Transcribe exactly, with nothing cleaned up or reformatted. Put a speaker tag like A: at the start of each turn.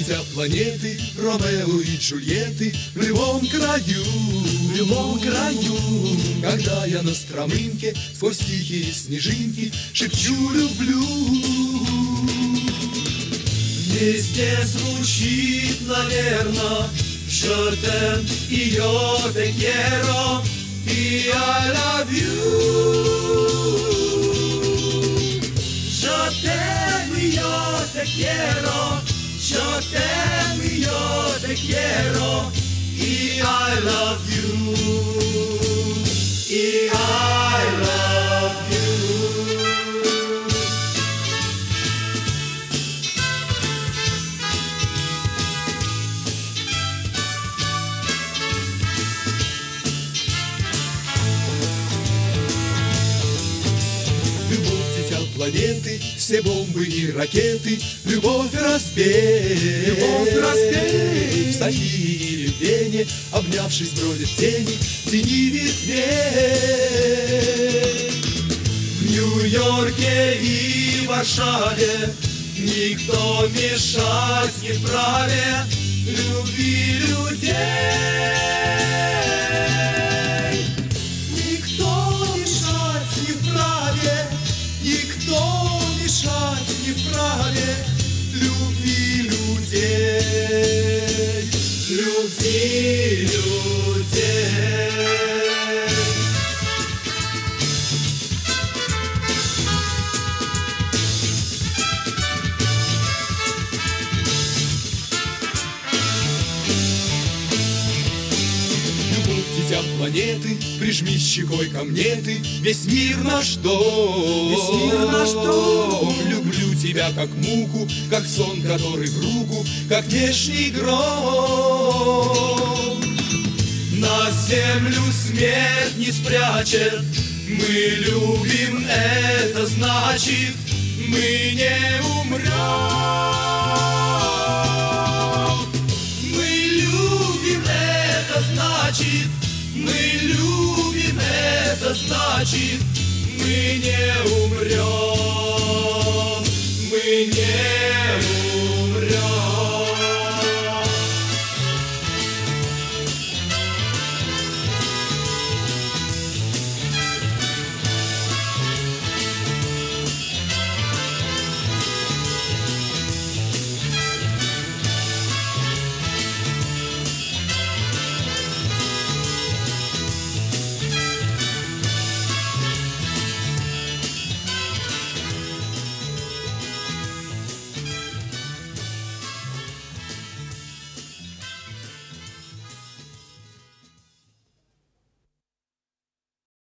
A: дитя планеты, Ромео и Джульетты в любом краю, в любом краю. Когда я на стромынке сквозь тихие снежинки шепчу люблю. Везде звучит, наверно, je t'aime и yo te quiero и I love you. Je t'aime y yo te quiero, je t'aime y yo te quiero y I love you, y I love you. Планеты, все бомбы и ракеты, любовь разбей, любовь разбей. В Софии или в Вене, обнявшись, бродят тени, тени ветвей. В Нью-Йорке и Варшаве никто мешать не вправе любви людей. Никто мешать не вправе. Никто мешать не вправе любви людей, любви людей. Планеты, прижми щекой ко мне ты, весь мир наш дом, весь мир наш дом. Люблю тебя как муку, как сон, который в руку, как внешний гром. На землю смерть не спрячет, мы любим, это значит, мы не умрем. Мы любим, это значит, мы любим, это значит,